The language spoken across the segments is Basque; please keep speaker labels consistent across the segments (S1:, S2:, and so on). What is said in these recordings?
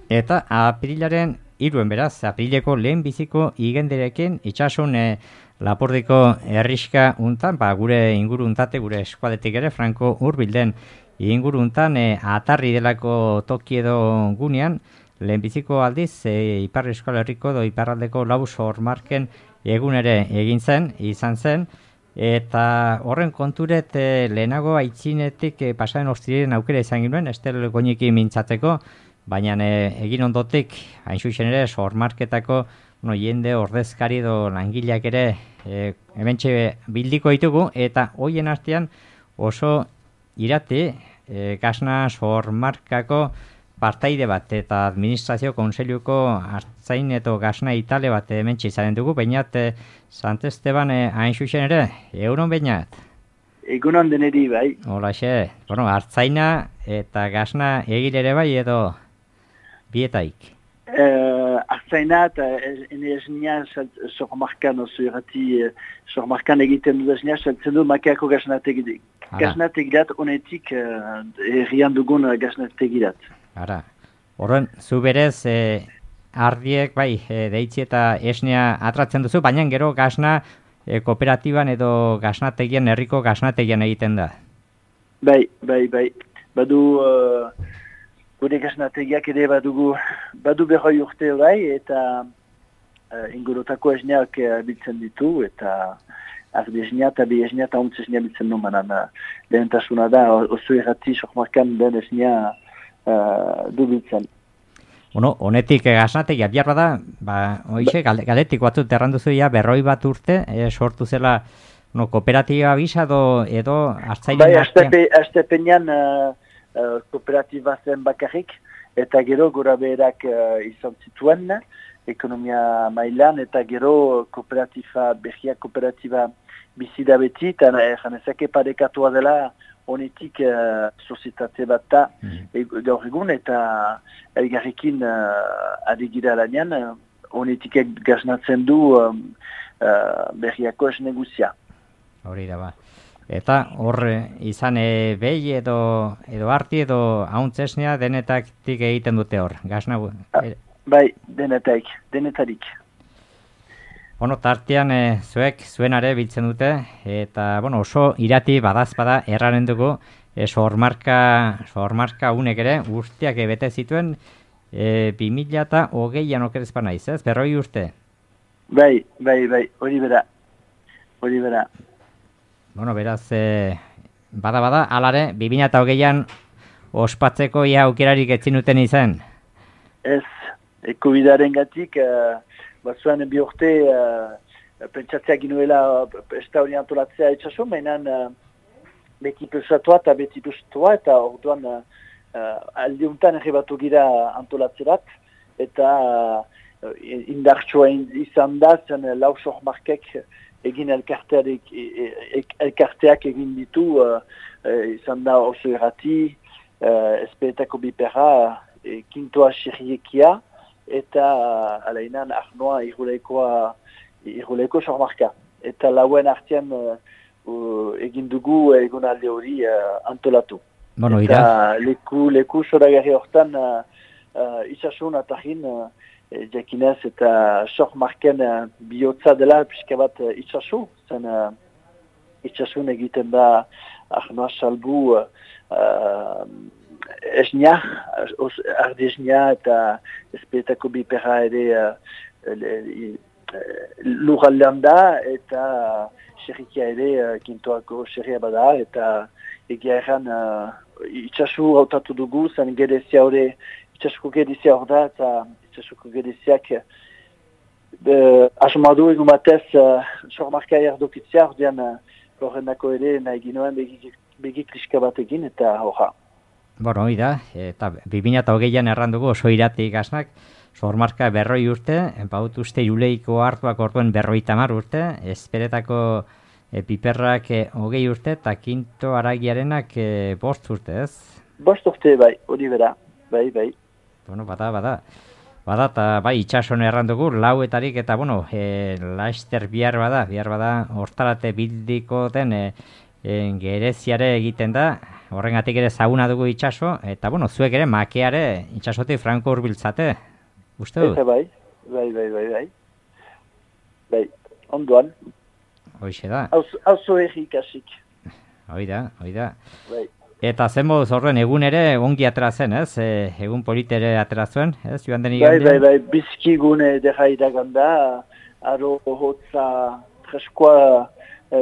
S1: Eta aprilaren 3 beraz, aprileko lehen biziko igenderekin itxasun Lapordiko herriska untan, gure inguru untate, gure eskualdetik ere, Franko hurbilden inguru untan, atarri delako toki edo gunean, lehenbiziko aldiz, Ipar Euskal Herriko edo Iparraldeko Laus Hormarken egun ere izan zen, eta horren konturet lehenago aitzinetik pasaren ostiren aukera izan ginen, Estel Goñiki mintzatzeko, baina egin ondotik, hain zuzen ere, Hormarketako jende ordezkari edo langileak ere hementxe bildiko ditugu, eta hoien artean oso irati Gasna Hormarkako partaide bat eta administrazio konseiluko hartzain eta Gasna Itale bat hementxe izanen dugu, bainat Sant Esteban hain zuzen ere, euron bainat?
S2: Egunon deneri bai.
S1: Holaxe, hartzaina eta Gasna egilere bai edo bietaik?
S2: Artzaina eta esnia sormarkan oso irrati sormarkan egiten dut esnia saltzen du makeako gasnategirat honetik errian dugun gasnategirat.
S1: Ara, horren, zu berez ardiek bai deitzi eta esnia atratzen duzu, baina gero gasna kooperatiban edo gasnategian, herriko gasnategian egiten da?
S2: Bai. Badu gure gasnategiak ere badu berroi urte bai, eta ingurotako esneak biltzen ditu, eta ardi esnea eta bi esnea eta ontz esnea biltzen numanan. Lehentasuna da, oso errati sormarkan den esnea du biltzen.
S1: Honetik gasnategia, bihar bada, hoxe, galetik batzut erranduzu berroi bat urte, sortu zela kooperatiba bisa edo hartzainen
S2: artean? Bai, astepenean kooperatiba zen bakarrik, eta gero gora beherak izan zituen, ekonomia mailan, eta gero berriak kooperatiba bizida beti, eta janezake parekatua dela honetik sozietate bat da gaur egun, eta elgarrekin adigira lanean, honetik gaznatzen du berriako esneguzia.
S1: Hori da ba. Eta hor izan behi edo arti edo hauntzesnea denetatik egiten dute hor, gazna?
S2: Bai, denetarik.
S1: Tartean zuek zuenare biltzen dute, eta oso irati badazpada erraren dugu, Hormarka unek ere guztiak bete zituen 2020an okerezpa naiz, ez? Berroi urte?
S2: Bai, hori bera.
S1: Beraz, bada, alare, 2020an ospatzeko aukerarik etzin duten izan?
S2: Ez, COVID-aren gatik, batzuan bi urte pentsatzea ginuela esta hori antolatzea etxaso, mainan beti pesatua eta beti pesatua, eta orduan aldiuntan errebatu gira antolatzerat, eta indartsua izan da, zen Laus Hormarkek egin elkarteak egin ditu, izan da oso errati, espeetako biperra, kintoa xerriekia, eta alainan arnoa iruleko Hormarka. Eta lauen artean egin dugu egunalde hori antolatu. Eta leku soragarri hortan itxasun atahin jakinez eta Hormarken bihotza dela pixka bat itxasu. Zen itxasun egiten da arnoa salbu esnia, ardi esnia eta espeetako biperra ere lurraldean da, eta xerrikia ere kintoako xerria bada, eta egia erran itxasu hautatu dugu, zen gedezia hori, itxasuko gedezia hor da, eta itxasuko gedeziak asmadu egun batez Hormarka erdokitzea, ordean horrendako ere nahi ginoen begik liska bat egin, eta horra.
S1: Hori da, eta 2020an errandugu oso irati gaznak, Hormarka berroi urte, baut uste juleiko hartuak orduen 50 urte, esperetako piperrak 20 urte, eta kinto aragiarenak 5 urte, ez?
S2: 5 urte, bai, hori bera, bai.
S1: Bada, eta bai, itxason errandugu, lauetarik, eta laster bihar bada, hortarate bildiko den gereziare egiten da, horrengatik ere zaguna dugu itsaso, eta bueno, zuek ere makeare itsasotik franko hurbiltzate, uste dut?
S2: Eta bai, ondoan.
S1: Hoixe da.
S2: Auzo egikasik.
S1: Hoi da.
S2: Bai.
S1: Eta zen moduz horren egun ere ongi atera zen, ez? Egun politere atera zuen, ez? Joan den igandean?
S2: Bai, bizkigun edera iraganda, aro hotza freskoa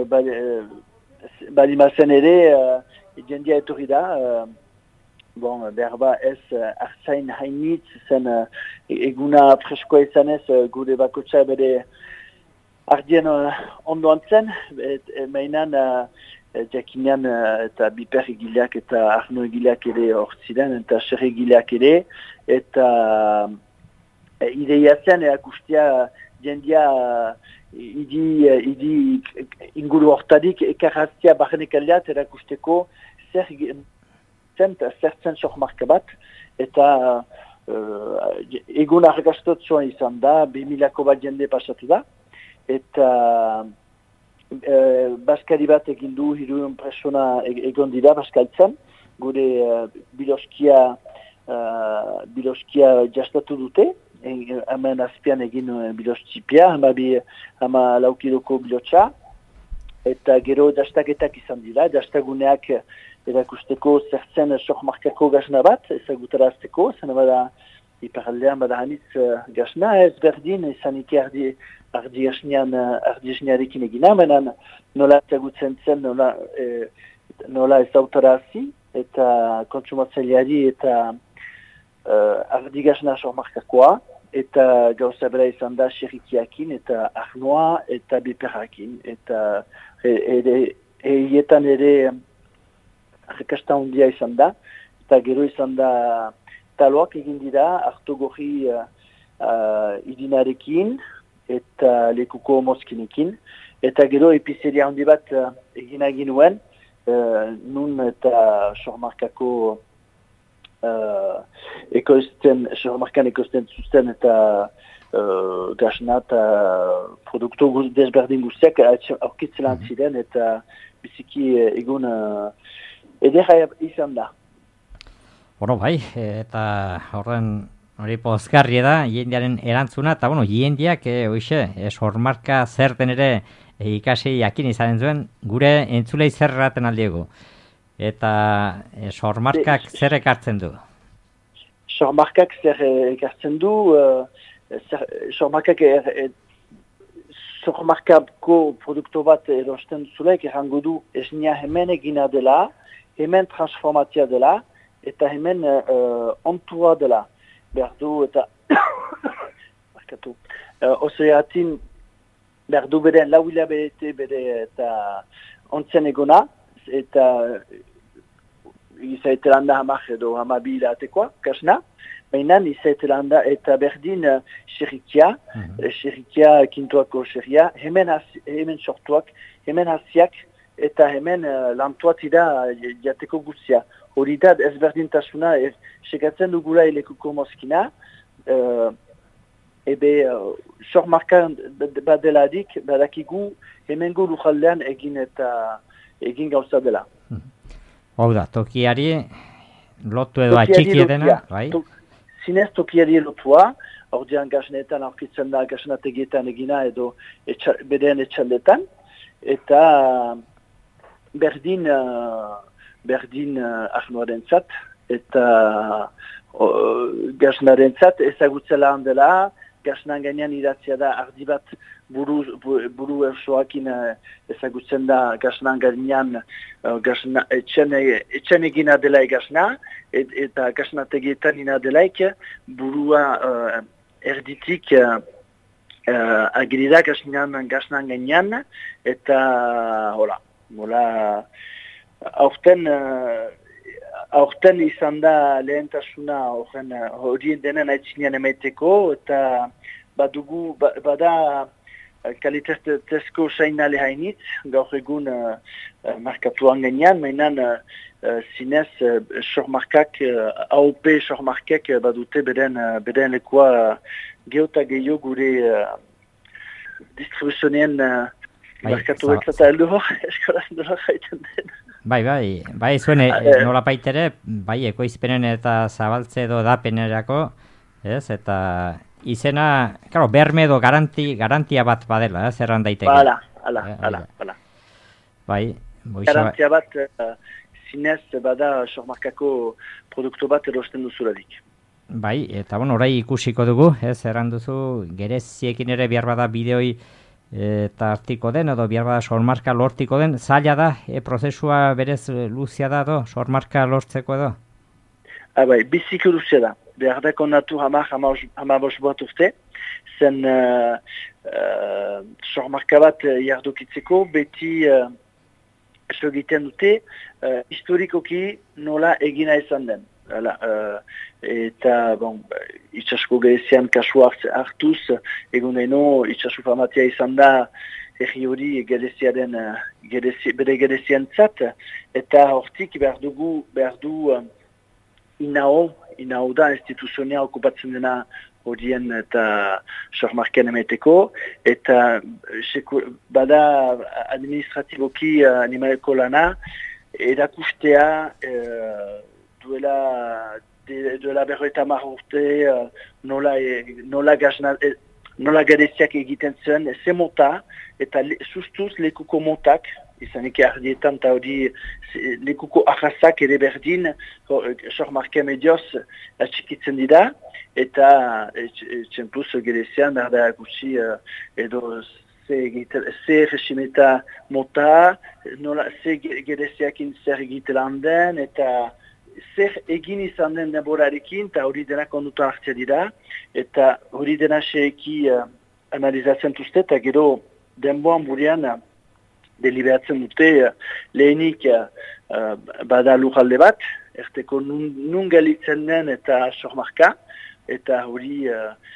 S2: balimazen ere, jendia etorri da, berba ez artzain hainitz zen eguna freskoa izanez gure bakotxa bere ardien ondoan zen, mainan jakinean eta biper egileak eta arno egileak ere hor ziren, eta ser egileak ere, eta ideia zen erakustia jendia idi inguru hortarik ekarraztia barrenekaleat erakusteko zertzen sohmarka bat, eta egun argastotzoa izan da, 2000ko bat jende pasatu da, eta Baskari bat egin du 300 persona egon dira Baskaltzen, gure biloskia jastatu dute, hemen azpian egin bilostipia, hama laukidoko bilotxa, eta gero jastaketak izan dira, jastaguneak erakusteko zertzen sohmarkako gazna bat, ezagutarazteko, zen bada iparaldean bada hanitz gazna, ez berdin, izanik ardi esnearekin egina, menan nola ezagutzen zen, nola ezautarazi, eta kontsumatzaileari eta ardi gazna sohmarkakoa, eta gauza bera izan da xerikiakin, eta arnoa, eta biperrakin, eta eietan ere arrakasta handia izan da, eta gero izan da taloak egin dira, hartogorri idinarekin, eta lekuko mozkinekin, eta gero epizeria handi bat egina ginuen, nun eta sohmarkako sohmarkan ekoizten zuzten eta gazna eta produktu desberdin guztiak aurkitzelan ziren, eta biziki egun edera izan da.
S1: Bueno, bai, eta horren hori pozgarri da, jendearen erantzuna, eta bueno, jendeak, sohmarka zerten ere ikasi jakin izanen zuen, gure entzulei zer erraten aldiego. Eta sohmarkak zer ekartzen du?
S2: Sohmarkak zer ekartzen du, sohmarkako produktu bat erosten zulaik errango du esnea hemen egina dela, hemen transformatzia dela, eta hemen ontua dela. Berdu eta oseatin berdu beren lau hilabete bere eta ontzen egona, eta izaitelanda hamak edo hamabi hilatekoa, kasna, mainan izaitelanda eta berdin xerikia, xerikia kintuako xeria, hemen sortuak, hemen hasiak, eta hemen lantuatida jateko guztia. Hori da ezberdintasuna, sekatzen dugula elekuko mozkina, sohmarka badeladik, badakigu hemengo lujaldean egin gauza dela.
S1: Hau da, tokiari lotu edo atxiki edena, bai?
S2: Zinez tokiari lotua, ordean gaznetan aurkitzen da gaznategietan egina edo beren etxaldetan, eta berdin arnoaren zat, eta gaznaren zat ezagutzela handela, gaznan gainean idatzia da ardi bat buru ersoakin ezagutzen da gaznan gainean etxen egina dela gazna, eta gaznategietan ina delaik burua erditik agirida gaznan gainean, eta hola, aurten izan da lehentasuna horien denen aitzinean emaiteko, eta bada kalitatezko sainale hainitz, gaur egun markatuan gainean, mainan zinez sohmarkak, AOP sohmarkek badute beren lekoa geota gehiago gure distribuzioneen markatu etzata heldu hor, eskoraz dola jaiten den.
S1: Bai, zuen nola baitere, bai, ekoizpenen eta zabaltze edo dapenerako, ez, eta izena, claro, berme edo garantia bat badela, ez, erran daiteke.
S2: Hala.
S1: Bai,
S2: garantia bat, zinez, bada sormarkako produktu bat erosten duzularik.
S1: Bai, eta orai ikusiko dugu, ez, erran duzu, gereziekin ere behar bada bideoi eta artiko den, edo behar bada sormarka lortiko den, zaila da, prozesua berez luzia da, sormarka lortzeko edo?
S2: Bai, biziko luzia da. Behar da kondatu hamabos bat urte, zen sormarka bat jardukitzeko, beti eso egiten dute, historikoki nola egina izan den. Eta itxasko gerezian kasu hartuz, eguneno itxasko famatia izan da erri hori bere gerezian zat, eta hortik behar du inao da instituzionea okupatzen dena horien eta sormarken emeteko, eta bada administratiboki animaleko lana, erakustea duela 50 urte nola gareziak egiten zuen, ze mota, eta sustuz lekuko motak, izanik ardietan eta hori lekuko ahazak ere berdin, sormarke medioz atxikitzen dira, eta txempuz garezian berda gutxi edo ze resimeta mota, ze gareziakin zer egitelan den, eta zer egin izan den denborarekin, eta hori dena konduta hartzea dira, eta hori dena seeki analizatzen duzte, eta gero denboan burean deliberatzen dute lehenik bada lujalde bat, erteko nun galitzen den eta sormarka, eta hori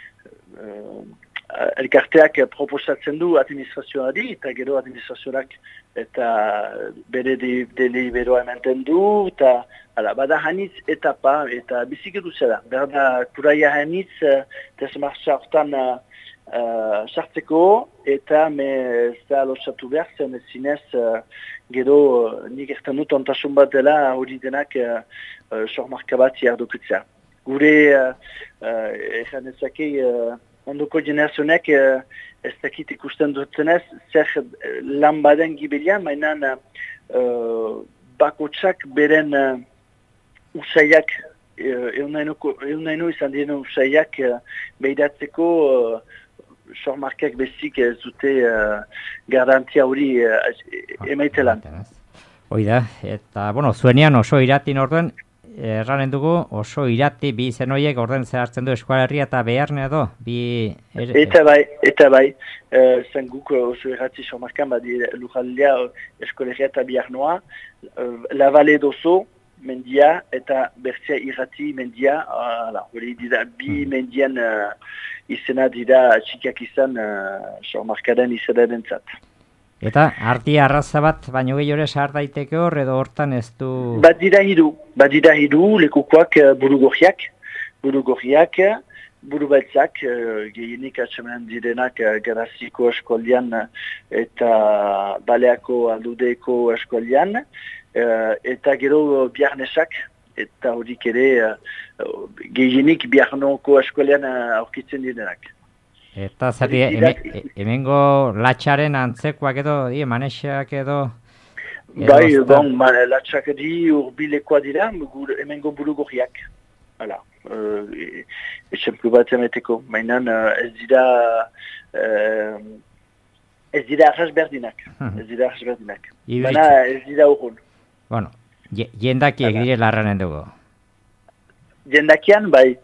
S2: elkarteak proposatzen du administrazioari, eta gero administrazioak eta bere deliberoa ematen du, eta bada hanitz etapa, eta biziketu zela. Berda kuraia hanitz desmartza hortan sartzeko, eta ez da losatu behar zen zinez gero nik ertan dut ontasun bat dela hori denak sormarka bat jardukitzea. Gure ezan ezakei ondoko generazionek ez dakit ikusten dutenez, zer lan baden gibelian, mainan bakotsak beren usaiak, eunaino izan diren usaiak behidatzeko sormarkak bezik ez dute garantia hori emaitelan.
S1: Hoi da, eta, zuenean oso iratin orduen, erranen dugu, oso irati bi izen horiek orden zehartzen du Euskal Herria eta Bearne edo?
S2: Eta bai, zen guk oso irati sormarkan badi lujaldea Euskal Herria eta Bearnoa, La Valle d'Oso mendia eta Bertzea irati mendia, hori dira bi mendien izena dira txikiak izan sormarkaden izenaren zat.
S1: Eta arti arraza bat, baino gehiore sahar daiteke hor, edo hortan ez du...
S2: Badira hiru, lekukoak burugorriak, burubeltzak, gehienik atxamanen direnak Garaziko eskoldian eta Baleako aldudeeko eskoldian, eta gero Biarnesak, eta horik ere gehienik Biarnoko eskoldian aurkitzen direnak.
S1: Eta zer, hemengo latxaren antzekoak edo, manesak edo...
S2: Bai, latxak di urbilekoa dira, hemengo burugorriak. Hala, esenplu bat emeteko. Mainan ez dira arras berdinak. Baina ez dira urrun.
S1: Bueno, jendakiek dire larranen dugu.
S2: Jendakian, bai.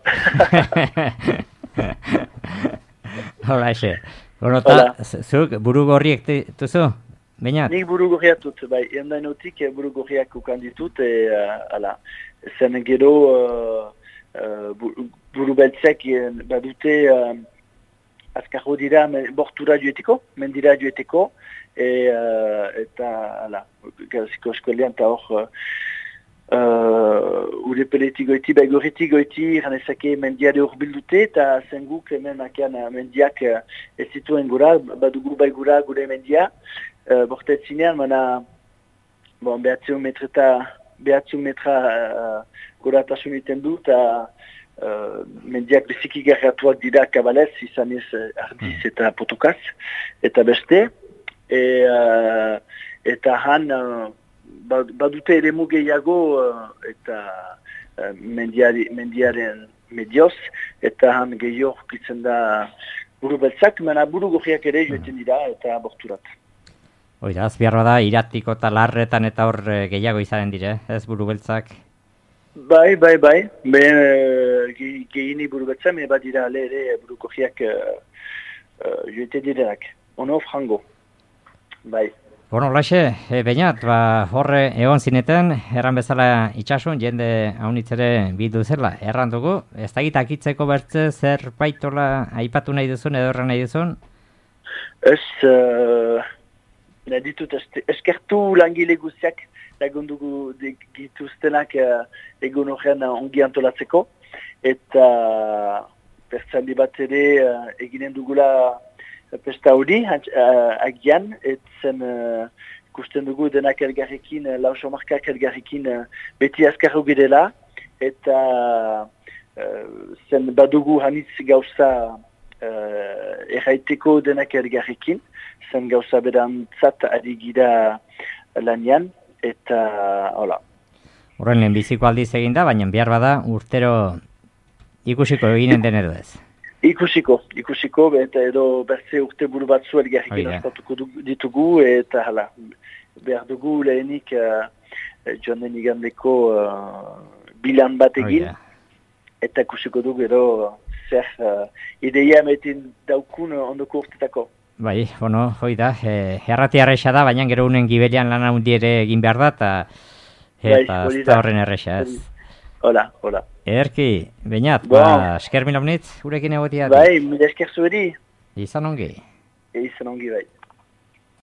S1: Hola, ese. Eta, zuk burugorriek duzu? Bainat?
S2: Nik burugorriak dut, bai. Endainotik burugorriak ukan ditut, zen gero burubeltzek badute azkarro dira bortura joeteko, mendira joeteko, eta, Garaziko eskolean, eta hor, urepeletik goiti, begorretik goiti, ganezake mendiare urbildute, eta zenguk hemen makean mendiak ez zituen gura, badugu bai gura gure mendia, bortetzinean, mana bon, 900 metra goratasun iten du, eta mendiak biziki gerratuak dira kabalez, izan ez ardiz eta potokaz, eta beste, eta han badute ere gehiago eta mendiaren medioz, eta han gehiago kitzen da buru beltzak, mena buru gorriak ere joeten dira eta borturat.
S1: Oida, azbiarra da, iratiko eta larretan eta hor gehiago izanen dire, ez buru beltzak?
S2: Bai, gehiini buru beltzak, me bat dira ere buru gorriak joeten direnak. Ono frango, bai.
S1: Bueno, Laxe, Beñat, horre egon zineten, erran bezala itxasun, jende haunitzere bildu zela, erran dugu, ez da gitakitzeko bertze zer baitola aipatu nahi duzun edo erran nahi duzun?
S2: Ez, nahi ditut, eskertu langile guztiak, lagundugu dituztenak egun horrean ongi antolatzeko, eta pertsandi bat ere eginen dugula pesta hori, agian, etzen ikusten dugu denak elgarrekin, lausomarkak elgarrekin beti azkarro girela, eta zen badugu hanitz gauza erraiteko denak elgarrekin, zen gauza berantzat ari gira lanian, eta hola.
S1: Horren lehen biziko aldiz eginda, baina behar bada urtero ikusiko eginen den edo ez.
S2: Ikusiko, eta edo bertze urte buru batzu elgarrekin ospatuko ditugu, eta hala, behar dugu lehenik joan den igandeko bilan bat egin, eta ikusiko dugu edo zer ideia emeten daukun ondoko urtetako.
S1: Bai, bueno, hoi da, errati arresa da, baina gero unen gibelian lan handi ere egin behar da, eta ez da horren erresa ez.
S2: Hola.
S1: Ederki, Beñat, esker mila unitz, gurekin egotia.
S2: Bai, mila esker zueri.
S1: Izan ongi.
S2: Izan ongi, bai.